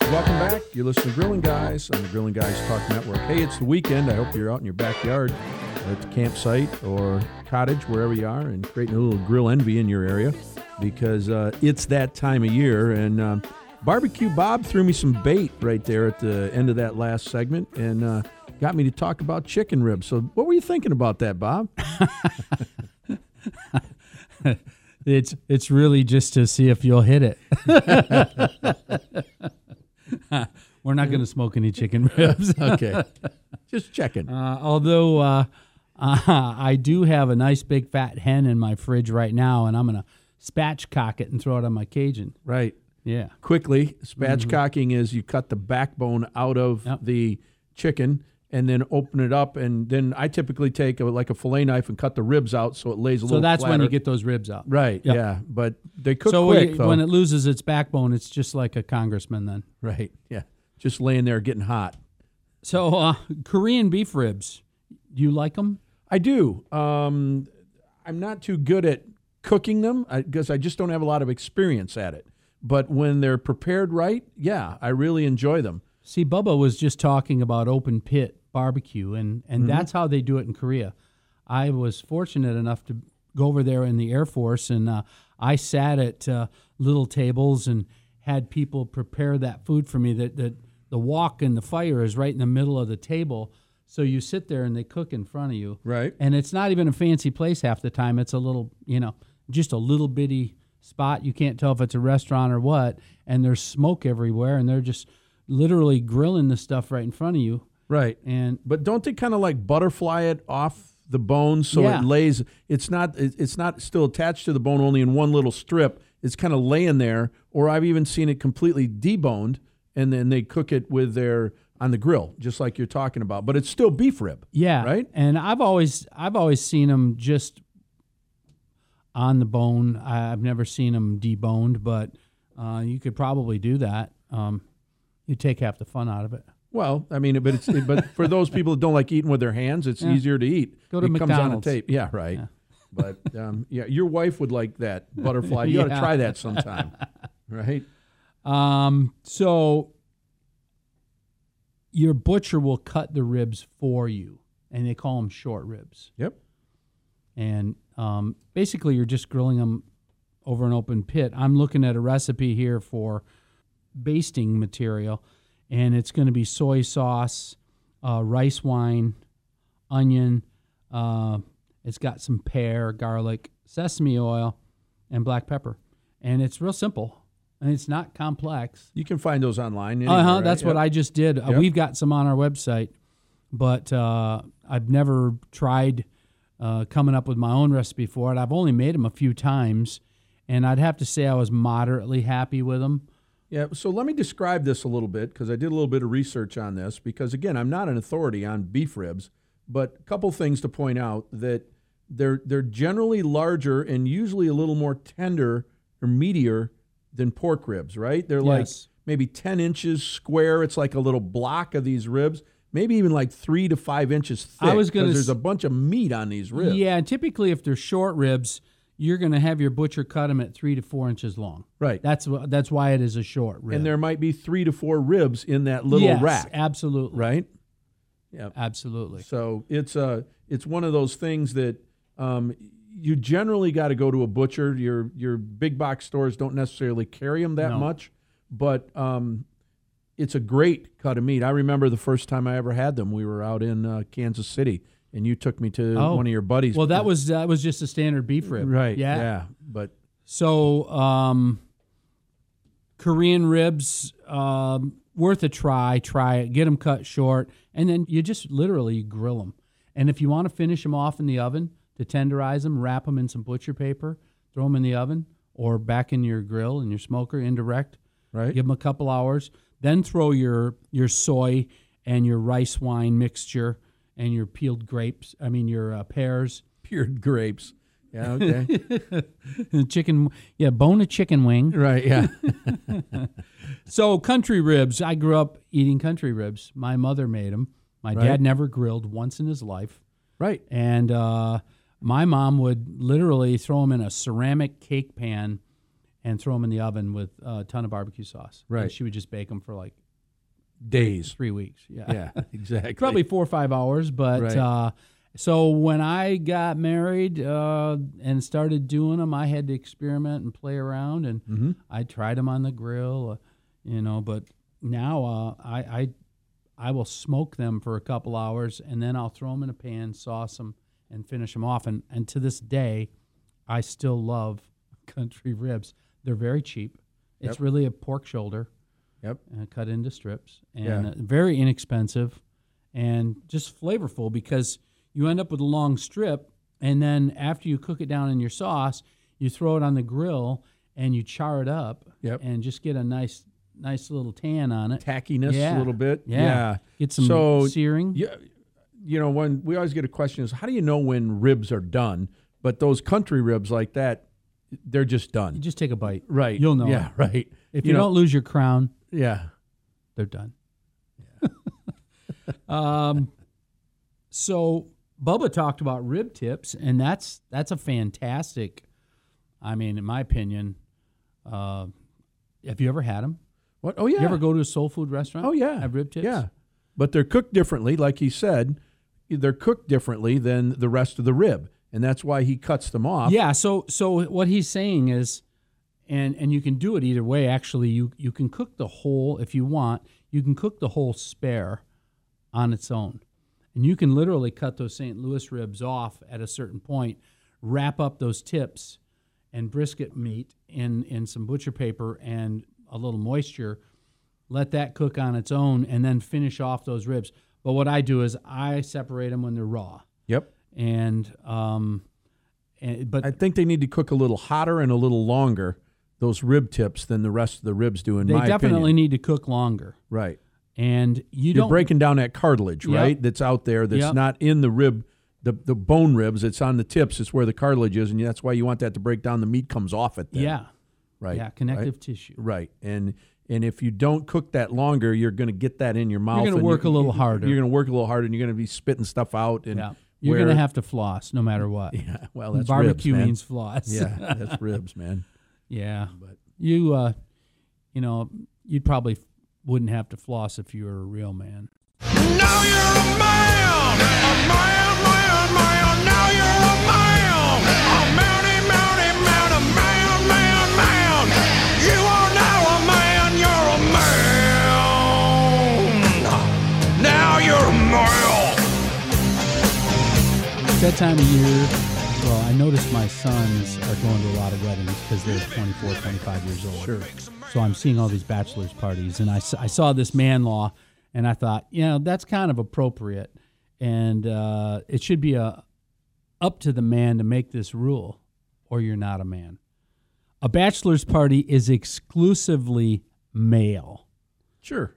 Welcome back. You're listening to Grilling Guys on the Grilling Guys Talk Network. Hey, it's the weekend. I hope you're out in your backyard at the campsite or cottage, wherever you are, and creating a little grill envy in your area because it's that time of year. And Barbecue Bob threw me some bait right there at the end of that last segment and got me to talk about chicken ribs. So what were you thinking about that, Bob? It's really just to see if you'll hit it. We're not going to smoke any chicken ribs. Okay. Just checking. Although I do have a nice big fat hen in my fridge right now, and I'm going to spatchcock it and throw it on my Cajun. Right. Yeah. Quickly, spatchcocking is you cut the backbone out of the chicken and then open it up, and then I typically take a fillet knife and cut the ribs out so it lays a little flatter. So that's when you get those ribs out. Right, Yep. yeah. But they cook so quick, though. When it loses its backbone, it's just like a congressman then. Right, yeah. Just laying there getting hot. So Korean beef ribs, do you like them? I do. I'm not too good at cooking them because I just don't have a lot of experience at it. But when they're prepared right, yeah, I really enjoy them. See, Bubba was just talking about open pit barbecue, and that's how they do it in Korea. I was fortunate enough to go over there in the Air Force, and I sat at little tables and had people prepare that food for me. That the wok and the fire is right in the middle of the table, so you sit there and they cook in front of you. Right. And it's not even a fancy place half the time. It's a little, just a little bitty spot. You can't tell if it's a restaurant or what, and there's smoke everywhere, and they're just literally grilling the stuff right in front of you. Right. But don't they kind of like butterfly it off the bone so it lays? It's not still attached to the bone only in one little strip. It's kind of laying there. Or I've even seen it completely deboned, and then they cook it on the grill, just like you're talking about. But it's still beef rib. Yeah. Right. And I've always seen them just on the bone. I've never seen them deboned, but you could probably do that. You take half the fun out of it. Well, I mean, but for those people that don't like eating with their hands, it's easier to eat. Go to McDonald's. Comes on a tape. Yeah, right. Yeah. But your wife would like that butterfly. You ought to try that sometime, right? So your butcher will cut the ribs for you, and they call them short ribs. Yep. And basically, you're just grilling them over an open pit. I'm looking at a recipe here for basting material, and it's going to be soy sauce, rice wine, onion. It's got some pear, garlic, sesame oil, and black pepper. And it's real simple, and it's not complex. You can find those online. Anywhere, right? That's what I just did. Yep. We've got some on our website, but I've never tried coming up with my own recipe for it. I've only made them a few times, and I'd have to say I was moderately happy with them. Yeah, so let me describe this a little bit because I did a little bit of research on this because, again, I'm not an authority on beef ribs, but a couple things to point out that they're generally larger and usually a little more tender or meatier than pork ribs, right? They're like maybe 10 inches square. It's like a little block of these ribs, maybe even like 3 to 5 inches thick because there's a bunch of meat on these ribs. Yeah, and typically if they're short ribs, you're going to have your butcher cut them at 3 to 4 inches long. Right. That's why it is a short rib. And there might be 3 to 4 ribs in that little rack. Absolutely. Right? Yeah. Absolutely. So it's one of those things that you generally got to go to a butcher. Your big box stores don't necessarily carry them that much, but it's a great cut of meat. I remember the first time I ever had them. We were out in Kansas City. And you took me to one of your buddies. Well, that was just a standard beef rib. Right. Yeah. But so Korean ribs, worth a try. Try it. Get them cut short, and then you just literally grill them. And if you want to finish them off in the oven to tenderize them, wrap them in some butcher paper, throw them in the oven, or back in your grill and your smoker indirect. Right. Give them a couple hours. Then throw your soy and your rice wine mixture. And your peeled grapes, your pears. Peeled grapes. Yeah, okay. Chicken, bone a chicken wing. Right, yeah. So country ribs, I grew up eating country ribs. My mother made them. My dad never grilled once in his life. Right. And my mom would literally throw them in a ceramic cake pan and throw them in the oven with a ton of barbecue sauce. Right. And she would just bake them for like days. 3 weeks. Yeah. Yeah, exactly. Probably 4 or 5 hours. But Right. So when I got married and started doing them, I had to experiment and play around, and I tried them on the grill, But now I will smoke them for a couple hours, and then I'll throw them in a pan, sauce them, and finish them off. And to this day, I still love country ribs. They're very cheap. It's Yep. really a pork shoulder. Yep. Cut into strips, and Yeah. very inexpensive, and just flavorful because you end up with a long strip, and then after you cook it down in your sauce, you throw it on the grill and you char it up, Yep. and just get a nice little tan on it. Tackiness Yeah. a little bit. Yeah. Get some So, searing. Yeah, when we always get a question is, how do you know when ribs are done? But those country ribs like that, they're just done. You just take a bite. Right. You'll know. Yeah, it. right. If you don't lose your crown, Yeah. they're done. So Bubba talked about rib tips, and that's a fantastic. I mean, in my opinion, have you ever had them? What? Oh, yeah. You ever go to a soul food restaurant? Oh, yeah. Have rib tips? Yeah. But they're cooked differently, like he said. They're cooked differently than the rest of the rib, and that's why he cuts them off. Yeah. So what he's saying is, and you can do it either way. Actually, you can cook the whole if you want. You can cook the whole spare on its own, and you can literally cut those St. Louis ribs off at a certain point, wrap up those tips and brisket meat in some butcher paper and a little moisture, let that cook on its own, and then finish off those ribs. But what I do is I separate them when they're raw. Yep. But I think they need to cook a little hotter and a little longer, those rib tips, than the rest of the ribs do, in they my definitely opinion. need to cook longer. Right. And You're don't breaking down that cartilage, Yep. right? That's out there. That's Yep. not in the rib, the bone ribs. It's on the tips. It's where the cartilage is, and that's why you want that to break down. The meat comes off it then. Yeah. Right. Yeah, connective right? tissue. Right. And if you don't cook that longer, you're going to get that in your mouth. You're going to work a little harder. You're going to work a little harder, and you're going to be spitting stuff out. And Yeah. You're going to have to floss no matter what. Yeah. Well, that's Barbecue ribs, man. means floss. Yeah, that's ribs, man. Yeah. But You you'd probably wouldn't have to floss if you were a real man. Now you're a man, a man, man, man. Now you're a man, a mounty, mounty, man, a man, man, man. You are now a man, you're a man. Now you're a man. It's that time of year. Well, I noticed my sons are going to a lot of weddings because they're 24, 25 years old. Sure. So I'm seeing all these bachelor's parties, and I saw this man law, and I thought, that's kind of appropriate, and it should be up to the man to make this rule, or you're not a man. A bachelor's party is exclusively male. Sure.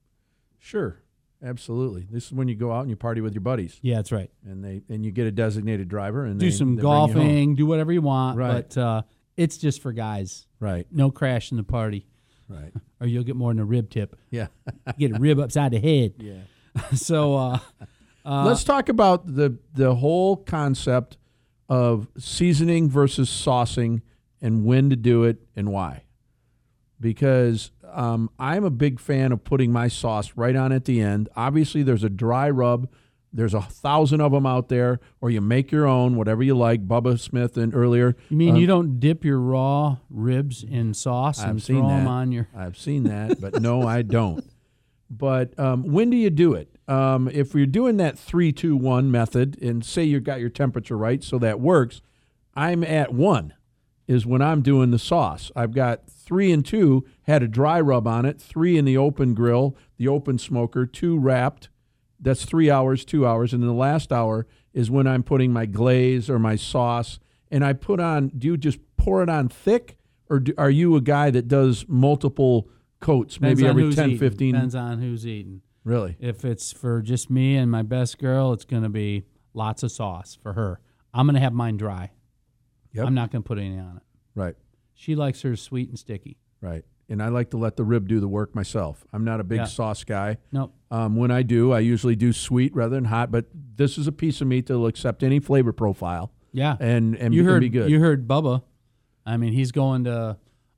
Absolutely. This is when you go out and you party with your buddies, Yeah, that's right. and you get a designated driver, and Do some they bring you home. golfing, do whatever you want, Right. but it's just for guys. Right. No crash in the party, Right. or you'll get more than a rib tip. Yeah. Get a rib upside the head. Yeah. So Let's talk about the whole concept of seasoning versus saucing and when to do it and why. Because I'm a big fan of putting my sauce right on at the end. Obviously, there's a dry rub. There's 1,000 of them out there, or you make your own, whatever you like. Bubba Smith and earlier. you mean you don't dip your raw ribs in sauce and I've seen throw them that. on your... I've seen that, but no, I don't. But when do you do it? If you're doing that 3-2-1 method, and say you've got your temperature right, so that works, I'm at 1 is when I'm doing the sauce. I've got 3 and 2 had a dry rub on it, 3 in the open grill, the open smoker, 2 wrapped. That's 3 hours, 2 hours, and then the last hour is when I'm putting my glaze or my sauce. And I put on. Do you just pour it on thick, or are you a guy that does multiple coats, Depends maybe on every who's 10, eating. 15? Depends on who's eating. Really? If it's for just me and my best girl, it's going to be lots of sauce for her. I'm going to have mine dry. Yep. I'm not going to put any on it. Right. She likes hers sweet and sticky. Right. And I like to let the rib do the work myself. I'm not a big Yeah. sauce guy. Nope. When I do, I usually do sweet rather than hot. But this is a piece of meat that will accept any flavor profile Yeah. and you heard be good. You heard Bubba. I mean, he's going to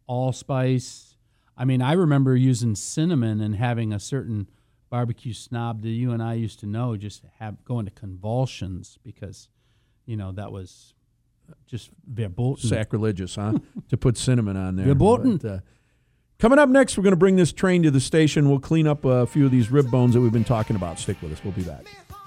allspice. I mean, I remember using cinnamon and having a certain barbecue snob that you and I used to know just going to convulsions because, that was just verboten. Sacrilegious, huh? To put cinnamon on there. Verboten. But, coming up next, we're going to bring this train to the station. We'll clean up a few of these rib bones that we've been talking about. Stick with us. We'll be back.